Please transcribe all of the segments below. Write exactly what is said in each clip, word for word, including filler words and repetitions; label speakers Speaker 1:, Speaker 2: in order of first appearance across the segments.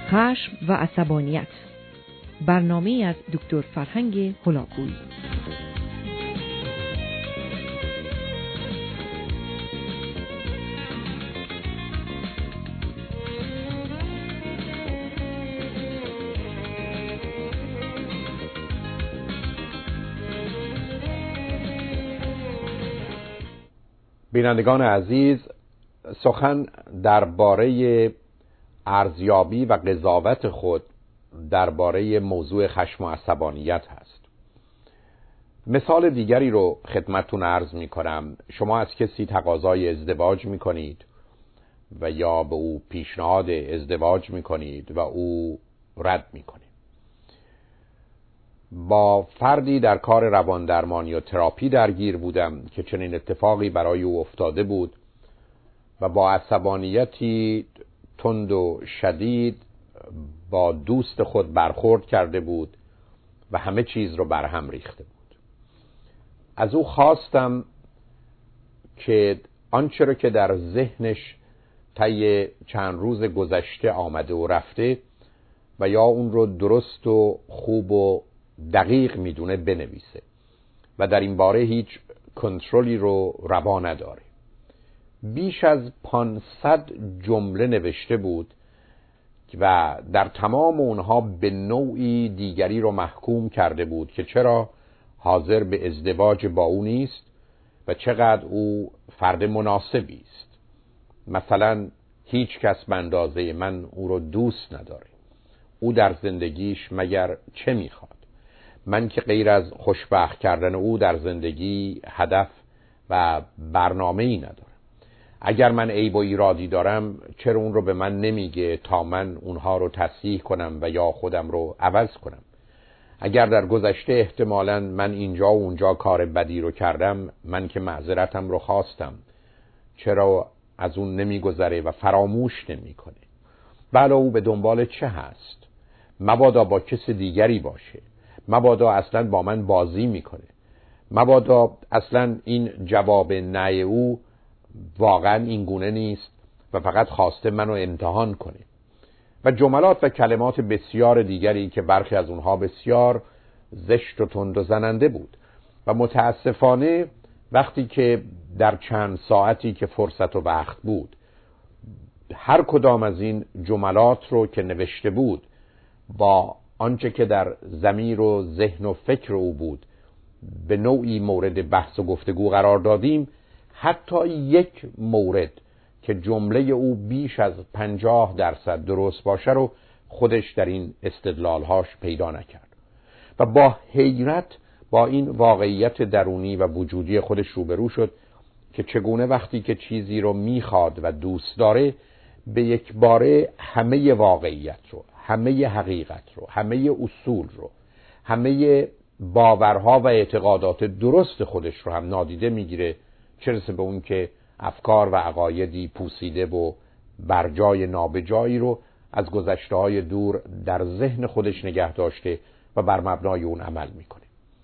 Speaker 1: خشم و عصبانیت، برنامه از دکتر فرهنگ هلاکویی.
Speaker 2: بینندگان عزیز، سخن درباره ارزیابی و قضاوت خود درباره موضوع خشم و عصبانیت هست. مثال دیگری رو خدمتتون عرض می کنم. شما از کسی تقاضای ازدواج می کنید و یا به او پیشنهاد ازدواج می کنید و او رد می کنید. با فردی در کار رواندرمانی و تراپی درگیر بودم که چنین اتفاقی برای او افتاده بود و با عصبانیتی تند و شدید با دوست خود برخورد کرده بود و همه چیز رو برهم ریخته بود. از او خواستم که آنچه رو که در ذهنش طی چند روز گذشته آمده و رفته و یا اون رو درست و خوب و دقیق میدونه بنویسه و در این باره هیچ کنترلی رو روا نداره. بیش از پانصد جمله نوشته بود و در تمام اونها به نوعی دیگری رو محکوم کرده بود که چرا حاضر به ازدواج با او نیست و چقدر او فرد مناسبی است. مثلا هیچ کس به اندازه من او رو دوست نداره. او در زندگیش مگر چه میخواد؟ من که غیر از خوشبخت کردن او در زندگی هدف و برنامه‌ای ندارم. اگر من عیب و ایرادی دارم چرا اون رو به من نمیگه تا من اونها رو تصحیح کنم و یا خودم رو عوض کنم؟ اگر در گذشته احتمالاً من اینجا و اونجا کار بدی رو کردم، من که معذرتم رو خواستم، چرا از اون نمیگذره و فراموش نمیکنه؟ بله، او به دنبال چه هست؟ مبادا با کس دیگری باشه، مبادا اصلا با من بازی میکنه، مبادا اصلا این جواب نه او واقعا این گونه نیست و فقط خواسته منو امتحان کنه و جملات و کلمات بسیار دیگری که برخی از اونها بسیار زشت و تند و زننده بود. و متاسفانه وقتی که در چند ساعتی که فرصت و وقت بود هر کدام از این جملات رو که نوشته بود با آنچه که در ضمیر و ذهن و فکر او بود به نوعی مورد بحث و گفتگو قرار دادیم، حتی یک مورد که جمله او بیش از پنجاه درصد درست باشه رو خودش در این استدلالهاش پیدا نکرد و با حیرت با این واقعیت درونی و وجودی خودش روبرو شد که چگونه وقتی که چیزی رو میخواد و دوست داره به یک باره همه واقعیت رو، همه حقیقت رو، همه اصول رو، همه باورها و اعتقادات درست خودش رو هم نادیده میگیره، چه رسه به اون که افکار و عقایدی پوسیده و برجای نابجایی رو از گذشته‌های دور در ذهن خودش نگه داشته و بر مبنای اون عمل میکنه.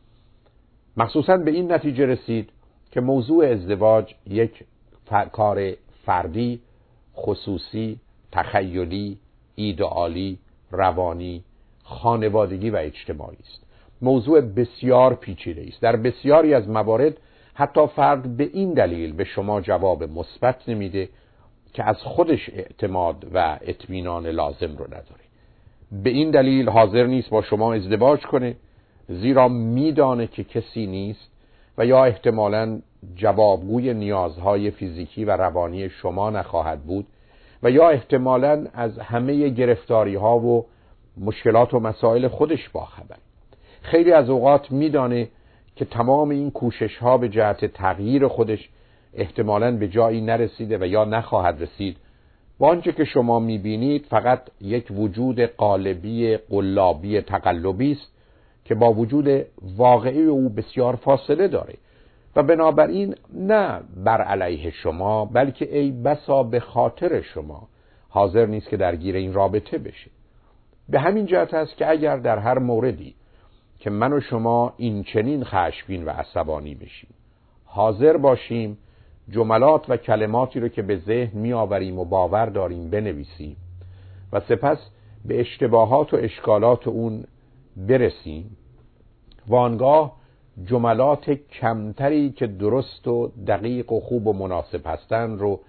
Speaker 2: مخصوصاً به این نتیجه رسید که موضوع ازدواج یک کار فردی، خصوصی، تخیلی، ایدئالی، روانی، خانوادگی و اجتماعی است. موضوع بسیار پیچیده است. در بسیاری از موارد حتی فرد به این دلیل به شما جواب مثبت نمیده که از خودش اعتماد و اطمینان لازم رو نداره. به این دلیل حاضر نیست با شما ازدواج کنه زیرا میدانه که کسی نیست و یا احتمالاً جوابگوی نیازهای فیزیکی و روانی شما نخواهد بود و یا احتمالاً از همه گرفتاری ها و مشکلات و مسائل خودش باخبر. خیلی از اوقات میدانه که تمام این کوشش ها به جهت تغییر خودش احتمالاً به جایی نرسیده و یا نخواهد رسید و آنچه که شما میبینید فقط یک وجود قالبی قلابی تقلبی است که با وجود واقعی او بسیار فاصله داره و بنابراین نه بر علیه شما بلکه ای بسا به خاطر شما حاضر نیست که درگیر این رابطه بشه. به همین جهت است که اگر در هر موردی که من و شما این چنین خشمگین و عصبانی بشیم حاضر باشیم جملات و کلماتی رو که به ذهن می آوریم و باور داریم بنویسیم و سپس به اشتباهات و اشکالات اون برسیم و آنگاه جملات کمتری که درست و دقیق و خوب و مناسب هستن رو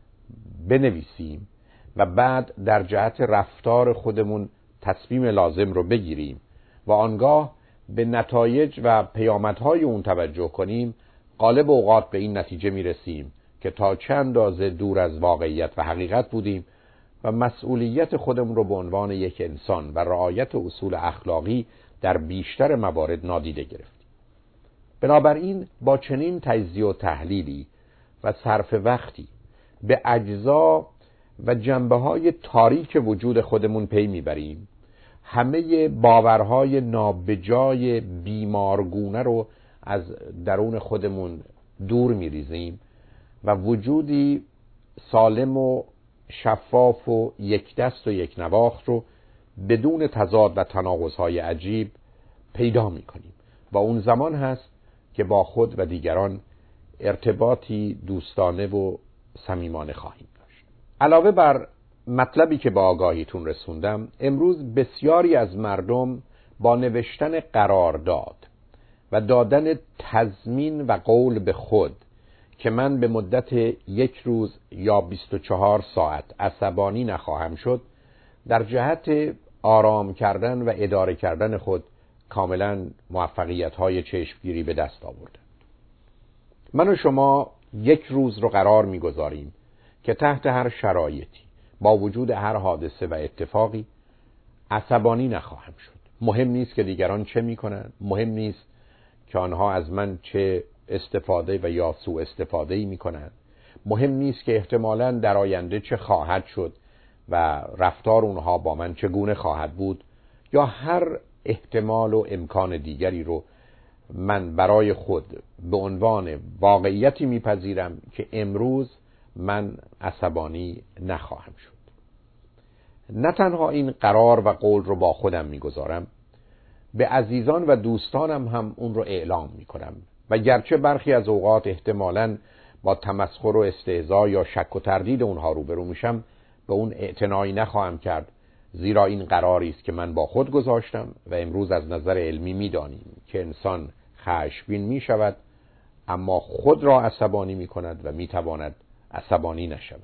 Speaker 2: بنویسیم و بعد در جهت رفتار خودمون تصمیم لازم رو بگیریم و آنگاه به نتایج و پیامدهای اون توجه کنیم، غالب اوقات به این نتیجه میرسیم که تا چه اندازه دور از واقعیت و حقیقت بودیم و مسئولیت خودمون رو به عنوان یک انسان و رعایت اصول اخلاقی در بیشتر موارد نادیده گرفتیم. بنابراین با چنین تجزیه و تحلیلی و صرف وقتی به اجزا و جنبه‌های تاریک وجود خودمون پی میبریم، همه باورهای نابجای بیمارگونه رو از درون خودمون دور میریزیم و وجودی سالم و شفاف و یک دست و یک نواخت رو بدون تضاد و تناقض‌های عجیب پیدا میکنیم و اون زمان هست که با خود و دیگران ارتباطی دوستانه و صمیمانه خواهیم داشت. علاوه بر مطلبی که با آگاهیتون رسوندم، امروز بسیاری از مردم با نوشتن قرارداد و دادن تضمین و قول به خود که من به مدت یک روز یا بیست و چهار ساعت عصبانی نخواهم شد، در جهت آرام کردن و اداره کردن خود کاملا موفقیت‌های چشمگیری به دست آوردن. من و شما یک روز رو قرار می‌گذاریم که تحت هر شرایطی با وجود هر حادثه و اتفاقی عصبانی نخواهم شد. مهم نیست که دیگران چه می‌کنند، مهم نیست که آنها از من چه استفاده و یا سوء استفاده‌ای می‌کنند، مهم نیست که احتمالاً در آینده چه خواهد شد و رفتار اونها با من چگونه خواهد بود یا هر احتمال و امکان دیگری رو من برای خود به عنوان واقعیتی میپذیرم که امروز من عصبانی نخواهم شد. نه تنها این قرار و قول رو با خودم میگذارم، به عزیزان و دوستانم هم اون رو اعلام میکنم و گرچه برخی از اوقات احتمالاً با تمسخر و استهزا یا شک و تردید اونها روبرو میشم، به اون اعتنایی نخواهم کرد، زیرا این قراری است که من با خود گذاشتم و امروز از نظر علمی میدانیم که انسان خشمگین میشود اما خود را عصبانی میکند و میتواند عصبانی نشود.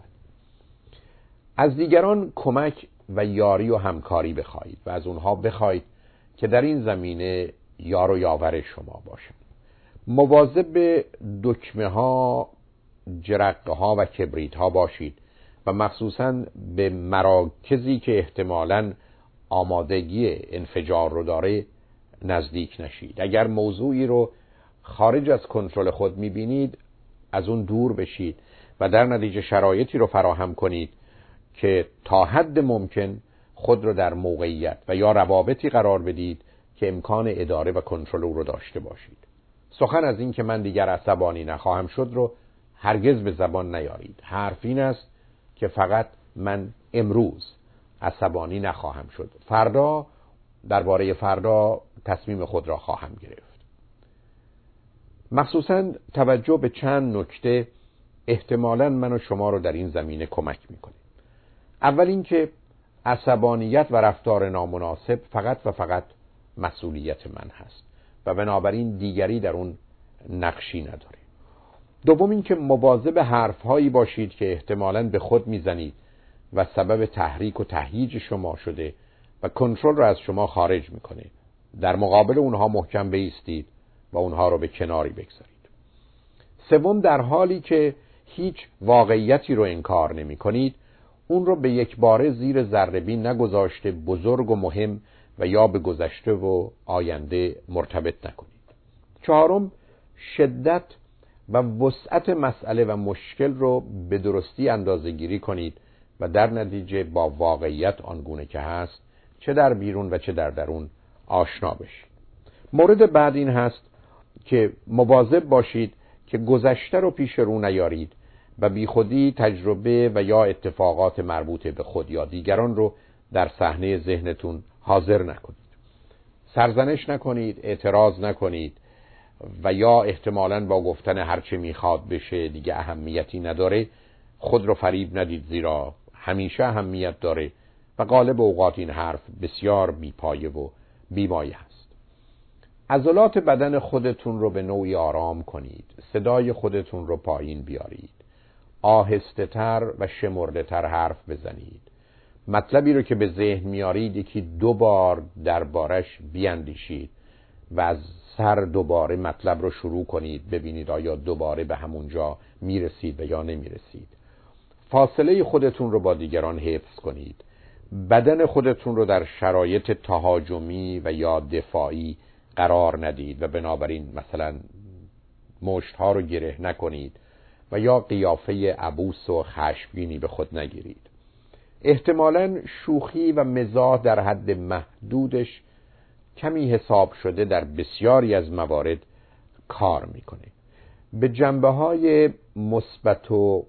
Speaker 2: از دیگران کمک و یاری و همکاری بخواهید و از اونها بخواهید که در این زمینه یار و یاور شما باشند. مواظب دکمه ها، جرقه ها و کبریت ها باشید و مخصوصاً به مراکزی که احتمالاً آمادگی انفجار رو داره نزدیک نشید. اگر موضوعی رو خارج از کنترل خود میبینید، از اون دور بشید و در نتیجه شرایطی رو فراهم کنید که تا حد ممکن خود رو در موقعیت و یا روابطی قرار بدید که امکان اداره و کنترل رو داشته باشید. سخن از این که من دیگر عصبانی نخواهم شد رو هرگز به زبان نیارید. حرف این است که فقط من امروز عصبانی نخواهم شد، فردا درباره فردا تصمیم خود را خواهم گرفت. مخصوصاً توجه به چند نکته احتمالاً من و شما رو در این زمینه کمک میکنه. اول این که عصبانیت و رفتار نامناسب فقط و فقط مسئولیت من هست و بنابراین دیگری در اون نقشی نداره. دوم این که مواظب حرفهایی باشید که احتمالاً به خود میزنید و سبب تحریک و تهییج شما شده و کنترل رو از شما خارج میکنه. در مقابل اونها محکم بایستید و اونها رو به کناری بگذارید. سوم، در حالی که هیچ واقعیتی رو انکار نمی کنید، اون رو به یک باره زیر ذره‌بین نگذاشته بزرگ و مهم و یا به گذشته و آینده مرتبط نکنید. چهارم، شدت و وسعت مسئله و مشکل رو به درستی اندازه گیری کنید و در نتیجه با واقعیت آنگونه که هست چه در بیرون و چه در درون آشنا بشید. مورد بعد این هست که مواظب باشید که گذشته رو پیش رو نیارید و بی خودی تجربه و یا اتفاقات مربوط به خود یا دیگران رو در صحنه ذهنتون حاضر نکنید. سرزنش نکنید، اعتراض نکنید و یا احتمالاً با گفتن هرچه میخواد بشه دیگه اهمیتی نداره خود رو فریب ندید، زیرا همیشه اهمیت داره و غالب اوقات این حرف بسیار بیپایه و بیمایه است. عضلات بدن خودتون رو به نوعی آرام کنید. صدای خودتون رو پایین بیارید. آهسته تر و شمرده تر حرف بزنید. مطلبی رو که به ذهن میارید یکی دو بار دربارش بیاندیشید و از سر دوباره مطلب رو شروع کنید، ببینید آیا دوباره به همونجا میرسید و یا نمیرسید. فاصله خودتون رو با دیگران حفظ کنید. بدن خودتون رو در شرایط تهاجمی و یا دفاعی قرار ندید و بنابراین مثلا مشت‌ها رو گره نکنید و یا قیافه عبوس و خشمگینی به خود نگیرید. احتمالاً شوخی و مزاح در حد محدودش کمی حساب شده در بسیاری از موارد کار میکنه. به جنبه‌های مثبت و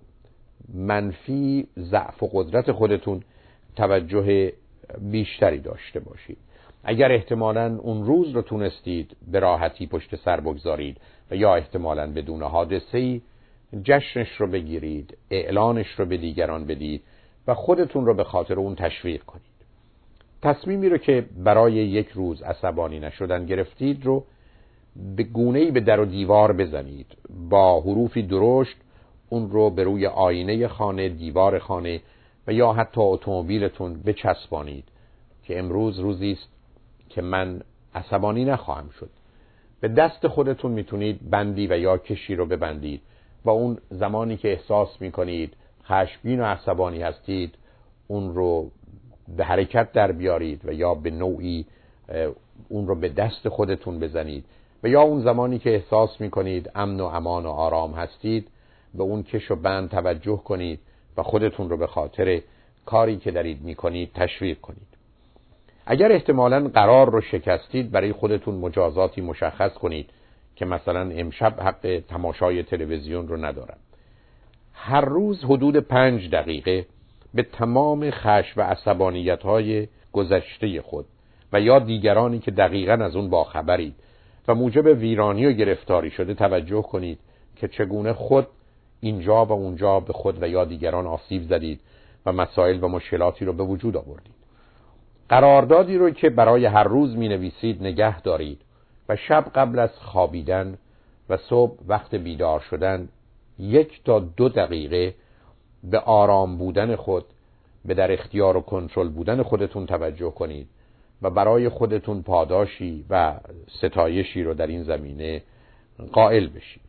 Speaker 2: منفی ضعف و قدرت خودتون توجه بیشتری داشته باشید. اگر احتمالاً اون روز رو تونستید به راحتی پشت سر بگذارید و یا احتمالاً بدون حادثه‌ای جشنش رو بگیرید، اعلانش رو به دیگران بدید و خودتون رو به خاطر اون تشویق کنید. تصمیمی رو که برای یک روز عصبانی نشدن گرفتید رو به گونه‌ای به در و دیوار بزنید. با حروفی درشت اون رو به روی آینه خانه، دیوار خانه و یا حتی اتومبیلتون بچسبانید که امروز روزی است که من عصبانی نخواهم شد. به دست خودتون میتونید بندی و یا کشی رو ببندید و اون زمانی که احساس میکنید خشمگین و عصبانی هستید اون رو به حرکت در بیارید و یا به نوعی اون رو به دست خودتون بزنید و یا اون زمانی که احساس میکنید امن و امان و آرام هستید به اون کش و بند توجه کنید و خودتون رو به خاطر کاری که دارید میکنید تشویق کنید. اگر احتمالاً قرار رو شکستید برای خودتون مجازاتی مشخص کنید که مثلا امشب حق تماشای تلویزیون رو ندارم. هر روز حدود پنج دقیقه به تمام خشم و عصبانیت‌های گذشته خود و یا دیگرانی که دقیقاً از اون باخبرید و موجب ویرانی و گرفتاری شده توجه کنید که چگونه خود اینجا و اونجا به خود و یا دیگران آسیب زدید و مسائل و مشکلاتی رو به وجود آوردید. قراردادی رو که برای هر روز می نویسید نگه دارید و شب قبل از خوابیدن و صبح وقت بیدار شدن یک تا دو دقیقه به آرام بودن خود، به در اختیار و کنترل بودن خودتون توجه کنید و برای خودتون پاداشی و ستایشی رو در این زمینه قائل بشید.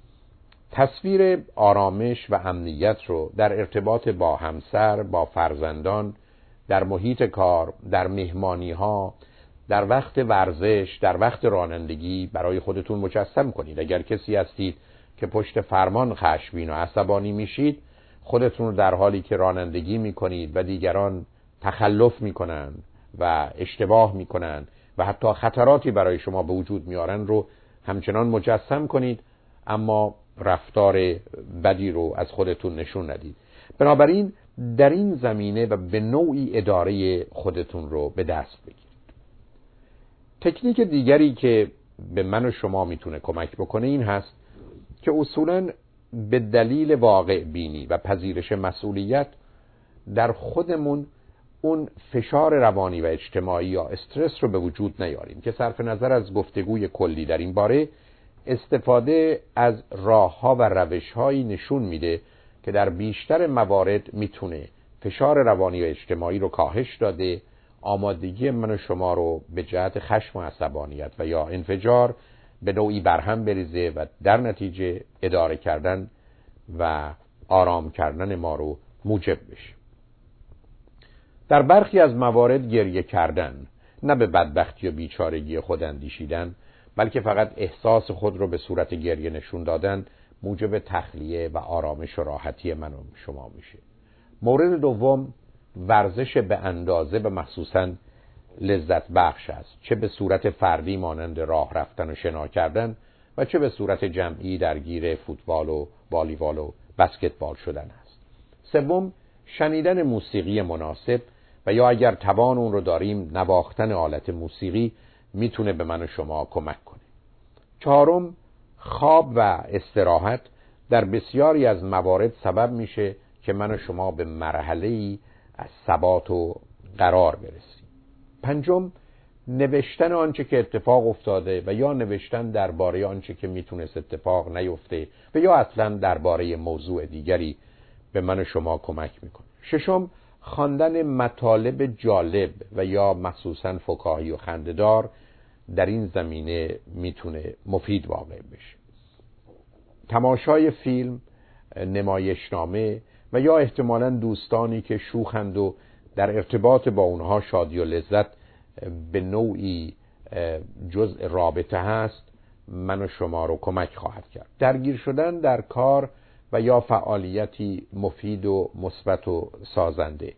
Speaker 2: تصویر آرامش و امنیت رو در ارتباط با همسر، با فرزندان، در محیط کار، در مهمانی ها، در وقت ورزش، در وقت رانندگی برای خودتون مجسم کنید. اگر کسی هستید که پشت فرمان خشمگین و عصبانی میشید، خودتون رو در حالی که رانندگی میکنید و دیگران تخلف میکنن و اشتباه میکنن و حتی خطراتی برای شما به وجود میارن رو همچنان مجسم کنید، اما رفتار بدی رو از خودتون نشون ندید. بنابراین در این زمینه و به نوعی اداره خودتون رو به دست بگیرید. تکنیک دیگری که به من و شما میتونه کمک بکنه این هست که اصولاً به دلیل واقع بینی و پذیرش مسئولیت در خودمون اون فشار روانی و اجتماعی یا استرس رو به وجود نیاریم که صرف نظر از گفتگوی کلی در این باره استفاده از راه‌ها و روش‌هایی نشون میده که در بیشتر موارد میتونه فشار روانی و اجتماعی رو کاهش داده، آمادگی من و شما رو به جهت خشم و عصبانیت و یا انفجار به نوعی برهم بریزه و در نتیجه اداره کردن و آرام کردن ما رو موجب بشه. در برخی از موارد گریه کردن، نه به بدبختی و بیچارگی خود اندیشیدن، بلکه فقط احساس خود رو به صورت گریه نشون دادن موجب تخلیه و آرامش و راحتی من و شما میشه. مورد دوم ورزش به اندازه و مخصوصاً لذت بخش است، چه به صورت فردی مانند راه رفتن و شنا کردن و چه به صورت جمعی درگیر فوتبال و والیبال و بسکتبال شدن است. سوم شنیدن موسیقی مناسب و یا اگر توان اون رو داریم نواختن آلت موسیقی میتونه به من و شما کمک کنه. چهارم خواب و استراحت در بسیاری از موارد سبب میشه که من و شما به مرحله‌ای از ثبات و قرار برسیم. پنجم، نوشتن آنچه که اتفاق افتاده و یا نوشتن درباره آنچه که میتونست اتفاق نیفته و یا اصلا درباره موضوع دیگری به من و شما کمک میکنه. ششم، خواندن مطالب جالب و یا مخصوصا فکاهی و خنده‌دار در این زمینه میتونه مفید واقع بشه. تماشای فیلم، نمایشنامه و یا احتمالاً دوستانی که شوخند و در ارتباط با اونها شادی و لذت به نوعی جزء رابطه هست، من و شما رو کمک خواهد کرد. درگیر شدن در کار و یا فعالیتی مفید و مثبت و سازنده،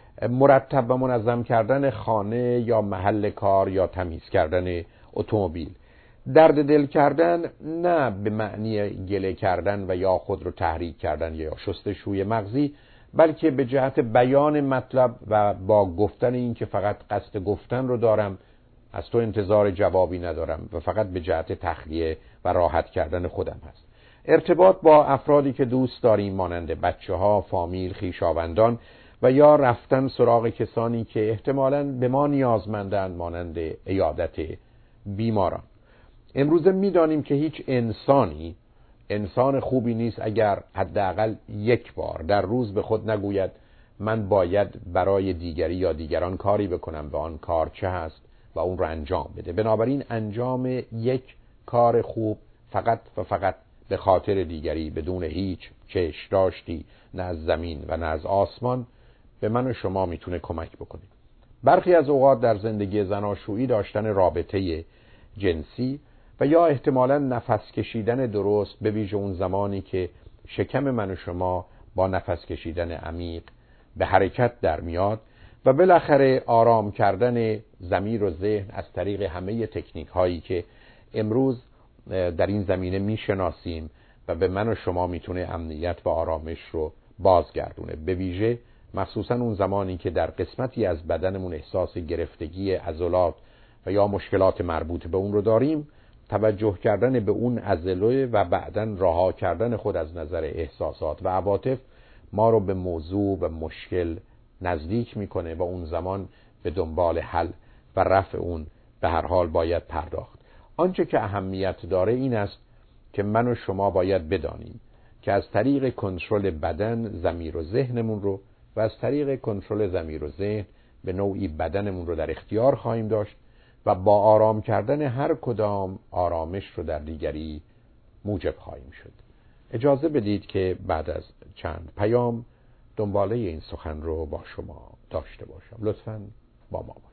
Speaker 2: مرتب و منظم کردن خانه یا محل کار یا تمیز کردن اتومبیل، درد دل کردن نه به معنی گله کردن و یا خود رو تحریک کردن یا شستشوی مغزی، بلکه به جهت بیان مطلب و با گفتن این که فقط قصد گفتن رو دارم، از تو انتظار جوابی ندارم و فقط به جهت تخلیه و راحت کردن خودم هست. ارتباط با افرادی که دوست داریم مانند بچه ها، فامیل، خویشاوندان و یا رفتن سراغ کسانی که احتمالاً به ما نیازمندند مانند عیادت بیماران. امروزه میدانیم که هیچ انسانی انسان خوبی نیست اگر حداقل یک بار در روز به خود نگوید من باید برای دیگری یا دیگران کاری بکنم و آن کار چه هست و اون رو انجام بده. بنابراین انجام یک کار خوب فقط و فقط به خاطر دیگری بدون هیچ چشم داشتی نه از زمین و نه از آسمان به من و شما میتونه کمک بکنه. برخی از اوقات در زندگی زناشویی داشتن رابطه جنسی و یا احتمالاً نفس کشیدن درست، به ویژه اون زمانی که شکم من و شما با نفس کشیدن عمیق به حرکت در میاد و بالاخره آرام کردن ضمیر و ذهن از طریق همه تکنیک هایی که امروز در این زمینه میشناسیم و به من و شما میتونه امنیت و آرامش رو بازگردونه، به ویژه مخصوصا اون زمانی که در قسمتی از بدنمون احساس گرفتگی عضلات و یا مشکلات مربوط به اون رو داریم. توجه کردن به اون عضله و بعداً رها کردن خود از نظر احساسات و عواطف ما رو به موضوع و مشکل نزدیک میکنه و اون زمان به دنبال حل و رفع اون به هر حال باید پرداخت. آنچه که اهمیت داره این است که من و شما باید بدانیم که از طریق کنترل بدن ضمیر و ذهنمون رو و از طریق کنترل ضمیر و ذهن به نوعی بدنمون رو در اختیار خواهیم داشت و با آرام کردن هر کدام آرامش رو در دیگری موجب خواهیم شد. اجازه بدید که بعد از چند پیام دنباله این سخن رو با شما داشته باشم. لطفاً با ما